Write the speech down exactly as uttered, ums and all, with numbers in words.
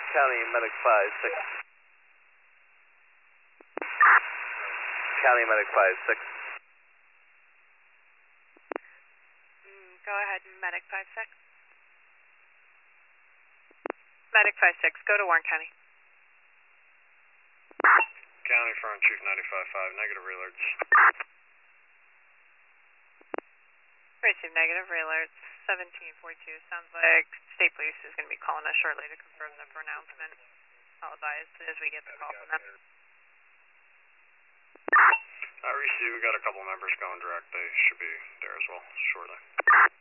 County Medic five six. County Medic five six. Mm, go ahead, Medic five six. Medic five six, go to Warren County. County Front Chief ninety-five five, negative alerts. Receive negative alerts, seventeen forty-two. Sounds like State Police is going to be calling us shortly to confirm the pronouncement. I'll advise as soon as we get the call from them. I receive, we got a couple members going direct. They should be there as well shortly.